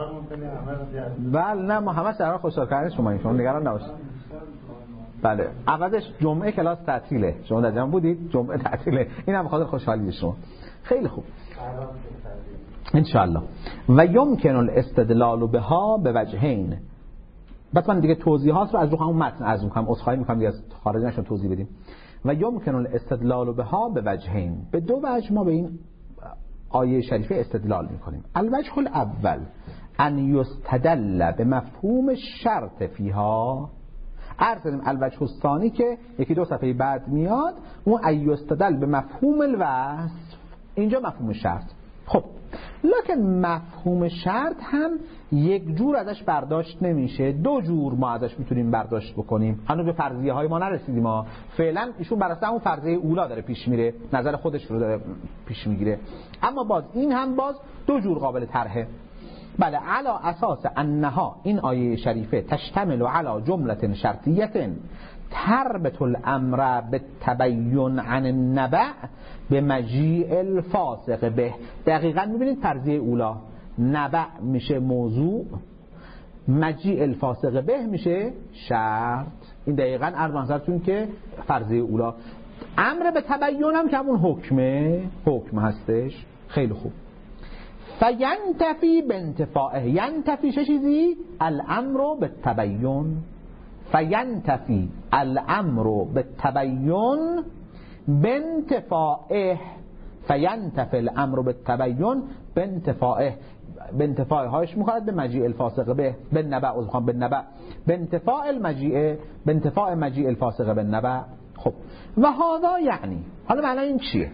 بله نه ما همه سرا خوشحال کردن شما، شما نگران نباشید. بله عوضش جمعه کلاس تعطیله. شما در جمع بودید جمعه تعطیله. اینم بخاطر خوشحالی شما. خیلی خوب ان شاء الله. و یمکن الاستدلال بها به وجهین. بعد من دیگه توضیحات رو از رو همون متن عرض می‌کنم. عذرخواهی می‌کنم دیگه از خارج نشون توضیح بدیم. و یمکن الاستدلال بها به وجهین. به دو وجه ما به این آیه شریفه استدلال می‌کنیم. الوجه الاول ان یستدل به مفهوم شرط فیها. عرض کردیم الوجه الثانی که یکی دو صفحه بعد میاد، اون ان یستدل به مفهوم الوصف. اینجا مفهوم شرط. خب لکن مفهوم شرط هم یک جور ازش برداشت نمیشه، دو جور ما ازش میتونیم برداشت بکنیم. هنوز به فرضیه های ما نرسیدیم. ما فعلا ایشون بر اساس اون فرضیه اولا داره پیش میره، نظر خودش رو داره پیش میگیره. اما باز این هم باز دو جور قابل طرحه. بله علا اساس انها، این آیه شریفه تشتمل علی جمله شرطیه تربط الامر بالتبین عن النبع به مجیء الفاسق به. دقیقاً میبینید فرضیه اولا نبع میشه موضوع، مجیء الفاسق به میشه شرط. این دقیقاً عرض نظرتون که فرضیه اولا. امر به تبین هم که همون حکمه، حکم هستش. خیلی خوب. فینتفی بانتفاعه. ینتفی چه چیزی؟ الامر بالتبین. فینتفی الامر بالتبین بانتفاعه. فینتفی الامر بالتبین بانتفاعه. بانتفاع هاش میخواد به مجیء الفاسق به بالنبع. از بالنبع بانتفاع المجیء بانتفاع مجیء الفاسق بالنبع. خب و هذا یعنی، حالا معنی این چیه؟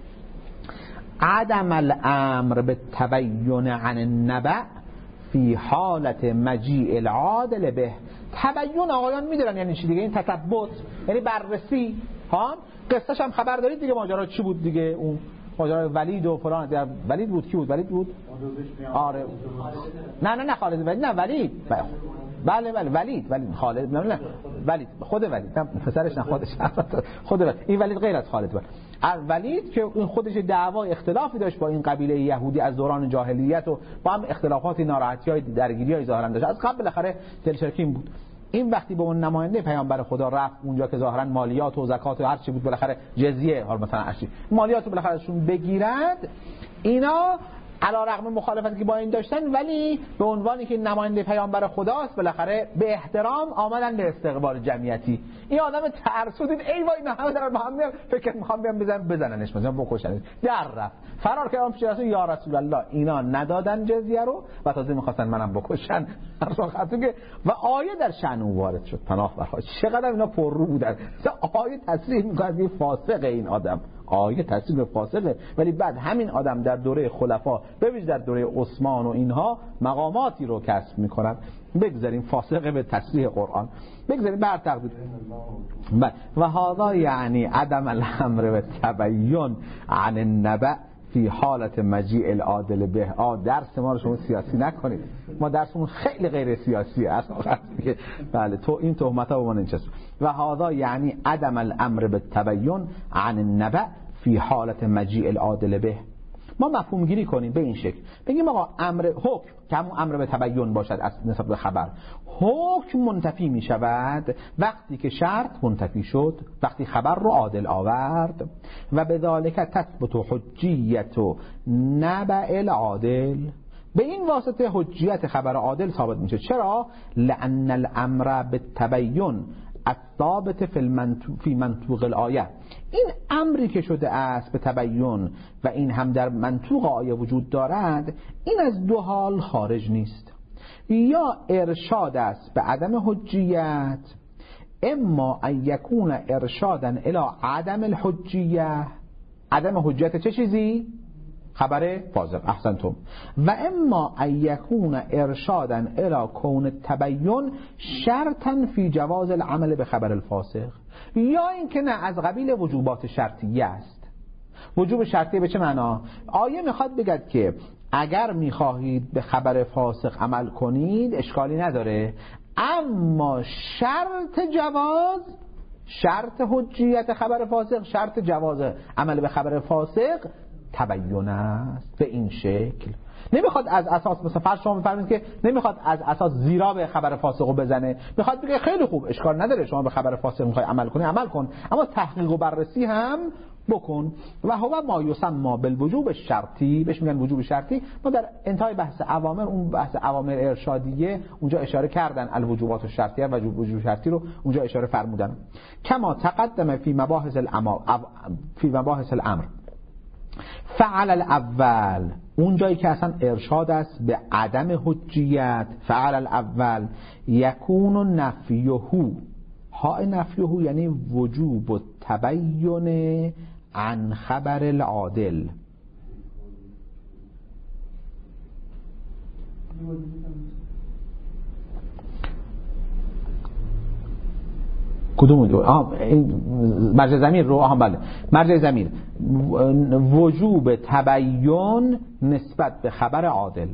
عدم الامر بالتبین عن النبع فی حالت مجیء العادل به. تبین آقایان میدونن یعنی چی دیگه؟ این تثبت یعنی بررسی. ها قصهش هم خبر دارید دیگه، ماجرا چی بود دیگه؟ اون ماجرا ولید و فلان. ولید بود کی بود؟ ولید بود آره نه نه نه خالد ولید نه ولید بله بله ولید ولید خالد نه نه ولید خود ولید نه پسرش نه خودش خود ولید. این ولید غیر از خالد بود. ولید که این خودش دعوا اختلافی داشت با این قبیله یهودی از دوران جاهلیت و با هم اختلافات ناراحتی‌های درگیری‌های ظاهرا داشت. از قبل بالاخره دلشرکین بود. این وقتی به اون نماینده پیامبر خدا رفت اونجا که ظاهرا مالیات و زکات و هر چی بود بالاخره جزیه، حالا مثلا اشی مالیات رو بالاخره ازشون بگیرد، اینا علی رغم مخالفتی که با این داشتن ولی به عنوانی که نماینده پیامبر خداست بالاخره به احترام آمدن به استقبال جمعیتی. این آدم ترسودید ای وای نه همه دارن با هم میان فکر میخوام بیان بزنن بزننش مثلا بکشنش. در رفت فرار کردم پیش رسول یا رسول الله اینا ندادن جزیه رو و تازه میخواستن منم بکشن. که و آیه در شأن او وارد شد. پناه برها چقدر اینا پر رو بودن. آیه تصریح میکنه این فاسق این آدم. آیه تصریح به فاسقه، ولی بعد همین آدم در دوره خلفا به ویژه در دوره عثمان و اینها مقاماتی رو کسب میکنن. بگذاریم فاسقه به تصریح قرآن، بگذاریم بر تقدیر. و هذا یعنی عدم الامر به تبین عن النبع فی حالت مجیء العادل به. آ درس ما رو شما سیاسی نکنید، ما درسمون خیلی غیر سیاسی است. بله تو این تهمت‌ها به ما نچسب. و هذا یعنی عدم الامر بالتبین عن النبع فی حالت مجیء العادل به. ما مفهوم گیری کنیم به این شکل، بگیم آقا امر حکم که همون امر به تبین باشد از نسبت به خبر، حکم منتفی می شود وقتی که شرط منتفی شد، وقتی خبر رو عادل آورد. و بذالک تثبت حجیت و نبع العادل. به این واسطه حجیت خبر عادل ثابت میشه. چرا؟ لأن الامر بالتبین الثابت فی المنطوق فی منطوق الآیه، این امری که شده است به تبیین و این هم در منطوق آیه وجود دارد، این از دو حال خارج نیست. یا ارشاد است به عدم حجیت، اما ان یکون ارشادا الی عدم الحجیه، عدم حجیت چه چیزی؟ خبر فاسق. احسنتم. و اما ان یکون ارشادا الی کون التبیین شرطا فی جواز العمل به خبر الفاسق، یا اینکه نه، از قبیل وجوبات شرطیه است. وجوب شرطیه به چه معنا؟ آیه میخواد بگد که اگر میخواهید به خبر فاسق عمل کنید اشکالی نداره، اما شرط جواز، شرط حجیت خبر فاسق، شرط جواز عمل به خبر فاسق تبیین است. به این شکل نمیخواد از اساس، مثلا فرض شما میفرمایید که نمیخواد از اساس زیرا به خبر فاسق رو بزنه، میخواد بگه خیلی خوب اشکال نداره شما به خبر فاسق میخوای عمل کنی عمل کن، اما تحقیق و بررسی هم بکن. و هو ما یسمى بالوجوب الشرطی، بهش میگن وجوب شرطی. ما در انتهای بحث اوامر، اون بحث اوامر ارشادیه، اونجا اشاره کردن الوجوبات الشرطیه و وجوب شرطی رو اونجا اشاره فرمودن. کما تقدم فی مباحث الامر، فی مباحث الامر فعل الاول، اون جایی که اصلا ارشاد است به عدم حجیت، فعل الاول یکون نفیه، ها نفیه یعنی وجوب التبیین عن خبر العادل. کدوم دو؟ آه مرجع ضمیر رو، آها بله، مرجع ضمیر وجوب تبیین نسبت به خبر عادل.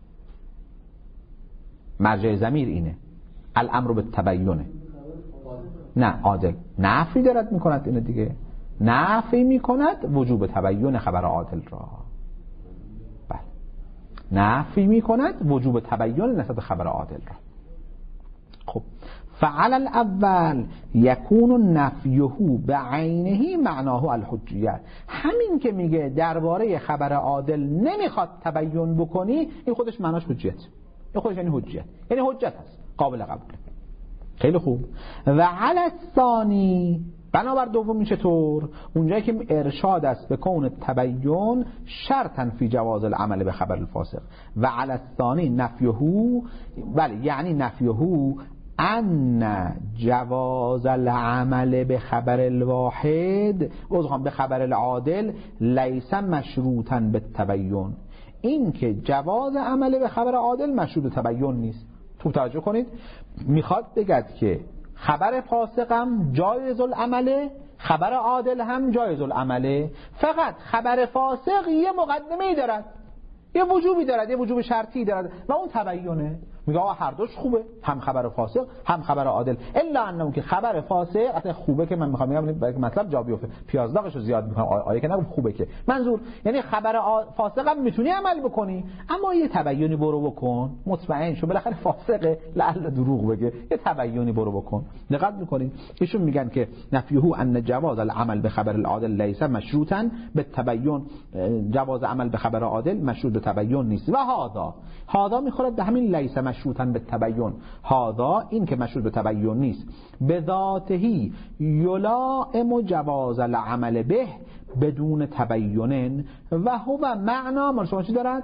مرجع ضمیر اینه، الامر بالتبیین، نه عادل. نفی دارد میکند اینه دیگه، نفی میکند وجوب تبیین خبر عادل را. بله، نفی میکند وجوب تبیین نسبت به خبر عادل را. خب فعل الاول یکون نفیه بعینه معناه الحجیت، همین که میگه درباره خبر عادل نمیخواد تبیین بکنی، این خودش معناش حجیت، این خودش یعنی حجیت، یعنی حجت هست، قابل قبوله. خیلی خوب. و علی الثانی، بنابر دومی چطور؟ اونجایی که ارشاد است به کون تبیین شرطا فی جواز العمل به خبر الفاسق، و علی الثانی نفیه، بله یعنی نفیه ان جواز العمل به خبر الواحد و به خبر العادل لیس مشروطا به تبیین، این که جواز عمل به خبر عادل مشروط به تبیین نیست. تو توجه کنید، میخواد بگد که خبر فاسق هم جایز العمله، خبر عادل هم جایز العمله، فقط خبر فاسق یه مقدمه‌ای دارد، یه وجوبی دارد، یه وجوب شرطی دارد و اون تبیینه. میگه آقا هر دوش خوبه، هم خبر فاسق هم خبر عادل، الا انه که خبر فاسق اصلا خوبه که من میخوام بگم برای مطلب جا بیفته، پیازداغشو زیاد میکنم، آیه که نگم خوبه که منظور یعنی خبر فاسق هم میتونی عمل بکنی، اما یه تبیینی برو بکن، مطمئن شو بالاخره فاسقه، لعل دروغ بگه، یه تبیینی برو بکن. دقت میکنید ایشون میگن که نفیه ان جواز العمل به خبر العادل لیس مشروطا به تبیین، جواز عمل به خبر عادل مشروط به تبیین نیست. و هذا هذا میخوره به همین لیس مشروطا به تبیین، هذا این که مشروط به تبیین نیست، به ذاتهی یلائم جواز العمل به بدون تبیین و هو معنا، ما شما چی دارد؟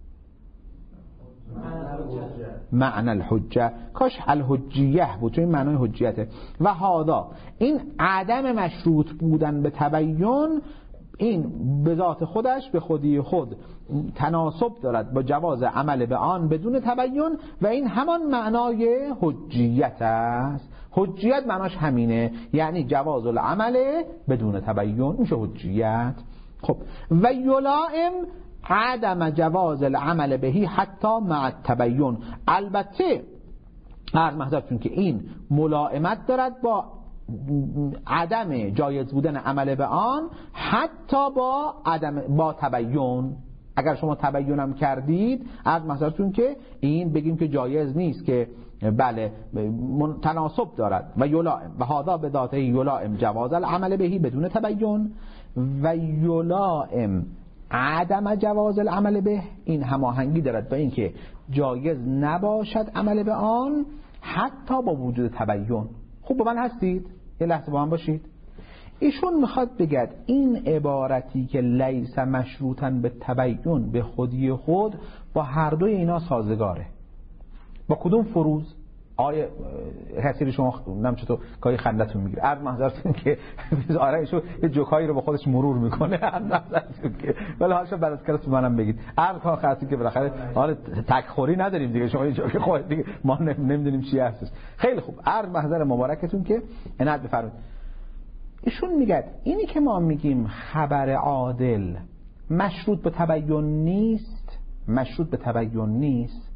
معنی الحجه، کاش الحجیه بود، چون این معنای حجیته. و هذا این عدم مشروط بودن به تبیین، این به ذات خودش به خودی خود تناسب دارد با جواز عمل به آن بدون تبیین و این همان معنای حجیت است. حجیت معناش همینه، یعنی جواز العمل بدون تبیین میشه حجیت. خب و یلائم عدم جواز العمل بهی حتی مع التبیین، البته عرض محضرتون که این ملائمت دارد با عدم جایز بودن عمل به آن حتی با عدم با تبیین. اگر شما تبیینم کردید عرض محضرتون که این بگیم که جایز نیست، که بله تناسب دارد. و یلائم و هذا به ذاته یلائم جواز العمل بهی بدون تبیین و یلائم عدم جواز العمل به، این هماهنگی دارد با این که جایز نباشد عمل به آن حتی با وجود تبیین. خوب با من هستید؟ یه لحظه با من باشید. ایشون میخواد بگه این عبارتی که لیس مشروطا به تبیین به خودی خود با هر دوی اینا سازگاره. با کدوم فروض؟ آیه کسی شما نمیدونم چطور گاهی خندتون میگیره. عرض محضرتون که آره ایشون یه جوکایی رو با خودش مرور میکنه. عرض محضرتون که ولی حالش بعد از کلاس منم بگید. عرض کنم خاصی که بالاخره حال تکخوری نداریم دیگه، شما یه جوک خودت دیگه ما نمیدونیم چی هستش. خیلی خوب. عرض محضر مبارکتون که عنایت بفرمایید. ایشون میگه اینی که ما میگیم خبر عادل مشروط به تبیین نیست، مشروط به تبیین نیست،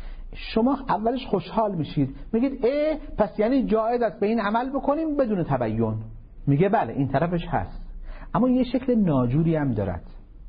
شما اولش خوشحال میشید میگید اه پس یعنی جایز است به این عمل بکنیم بدون تبیین. میگه بله این طرفش هست، اما یه شکل ناجوری هم دارد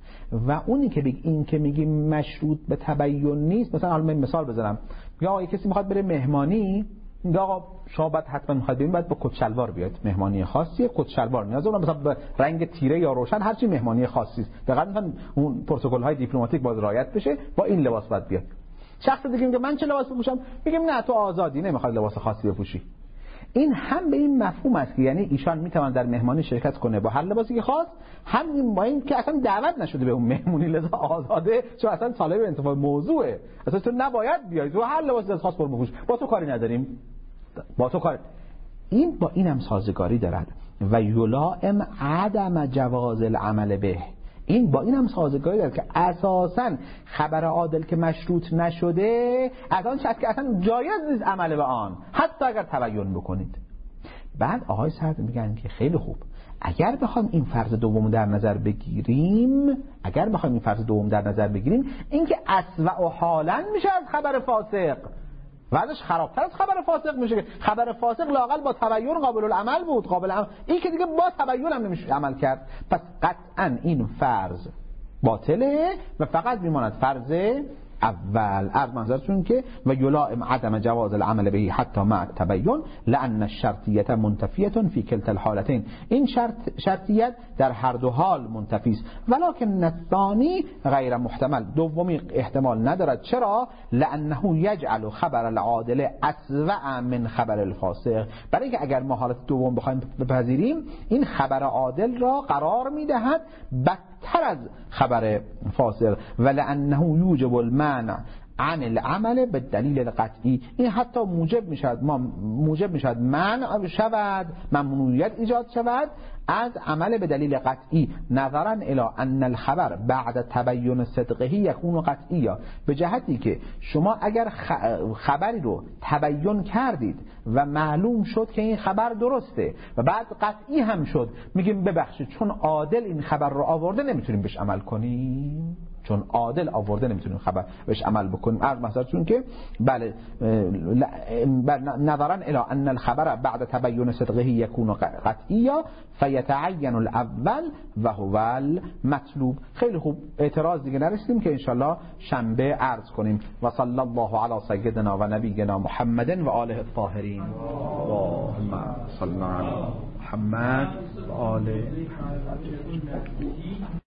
و اونی که بگی این که میگیم مشروط به تبیین نیست، مثلا حالا من مثال بزنم، یا آقا کسی میخواد بره مهمانی، میگه آقا شما باید حتما میخواد بریم باید با کت شلوار بیاید، مهمانی خاصیه کت شلوار نیازه، مثلا به رنگ تیره یا روشن هر چی مهمانی خاصی است، دقیقاً مثلا اون پروتکل های دیپلماتیک باید رعایت بشه، با این لباس باید بیاد. شخص دیگه میگه من چه لباس بپوشم؟ میگم نه تو آزادی، نمیخواد لباس خاصی بپوشی. این هم به این مفهوم است که یعنی ایشان میتوان در مهمانی شرکت کنه با هر لباسی که خواست، هم با این که اصلا دعوت نشده به اون مهمونی لذا آزاده، چون اصلا طالب انتخاب موضوعه، اصلا تو نباید بیای تو هر لباسی از خاص برو بپوش، با تو کاری نداریم، با تو کار. این با اینم سازگاری دارد و یلائم عدم جواز العمل به، این با اینم سازگاری داره که اساساً خبر عادل که مشروط نشده از آن شخص که اصلا جایز نیست عمل به آن حتی اگر تبیین بکنید. بعد آقای سعد میگن که خیلی خوب، اگر بخوایم این فرض دوم در نظر بگیریم، اگر بخوایم این فرض دوم در نظر بگیریم، این که اسوأ و حالا میشه از خبر فاسق، وضعش خرابتر از خبر فاسق میشه که خبر فاسق لااقل با تبیین قابل العمل بود، قابل عمل، این که دیگه با تبیین هم نمیشه عمل کرد. پس قطعا این فرض باطله و فقط میماند فرض اول. عرض منظرتون که و یلائم عدم جواز العمل به حتی مع التبیین لان الشرطیه منتفیه فی کلتا الحالتین، این شرط شرطیت در هر دو حال منتفی است، ولکن الثانی غیر محتمل، دومی احتمال ندارد. چرا؟ لانه یجعل خبر العادل اسوأ من خبر الفاسق، برای اینکه اگر ما حالت دوم بخوایم بپذیریم این خبر عادل را قرار میدهد بدتر از خبر فاسق، ولانه یوجب المنع عن العمل به دلیل قطعی، این حتی موجب میشد ما موجب میشد منع شود، ممنوعیت ایجاد شود از عمل به دلیل قطعی، نظرا الی ان الخبر بعد تبیین صدقه یکون قطعی، به جهتی که شما اگر خبری رو تبیین کردید و معلوم شد که این خبر درسته و بعد قطعی هم شد، میگیم ببخشید چون عادل این خبر رو آورده نمیتونیم بهش عمل کنیم، چون عادل آورده نمیتونیم خبر بهش عمل بکنیم. عرض مثلا که بله نظرا الی ان الخبر بعد تبیین صدقه یکون قطعی فیتعین الاول و هو المطلوب. خیلی خوب، اعتراض دیگه نرسیدیم که انشالله شنبه عرض کنیم. و صلی الله علی سیدنا و نبینا محمد و آله الطاهرین. اللهم صل علی محمد و آله